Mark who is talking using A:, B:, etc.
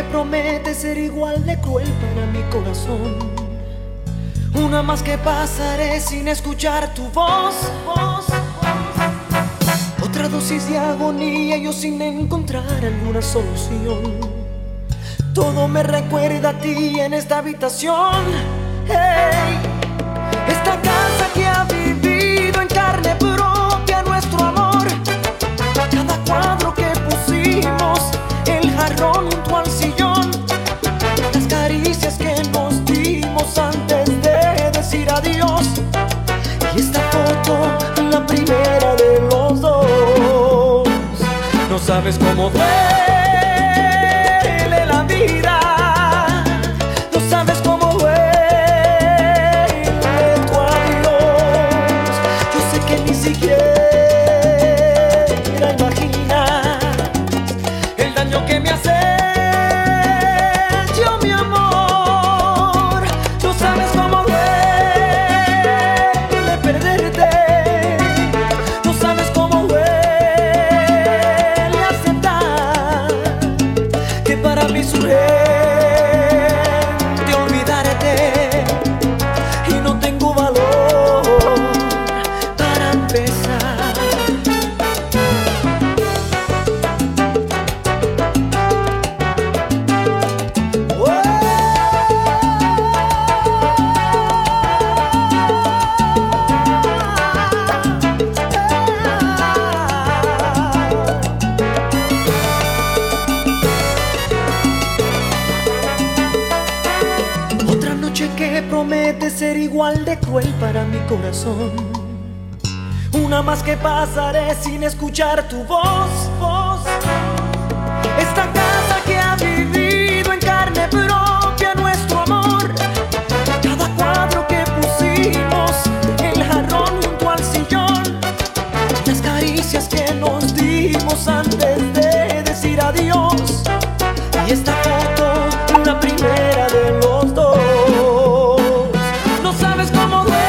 A: promete ser igual de cruel para mi corazón. Una más que pasaré sin escuchar tu voz. Otra dosis de agonía, yo sin encontrar alguna solución. Todo me recuerda a ti en esta habitación. Hey, esta casa que ha vivido en carne propia nuestro amor. Cada cuadro que pusimos, el jarrón junto al sillón, las caricias que nos dimos antes de decir adiós. Y esta foto, la primera de los dos. No sabes cómo duele la vida. No sabes cómo duele tu adiós. Yo sé que ni siquiera imaginas el daño que me hace. Que promete ser igual de cruel para mi corazón. Una más que pasaré sin escuchar tu voz. Esta casa que ha vivido en carne propia nuestro amor. Cada cuadro que pusimos, el jarrón junto al sillón, las caricias que nos dimos antes de decir adiós. Y esta foto, la primera de los dos. No sabes cómo duele.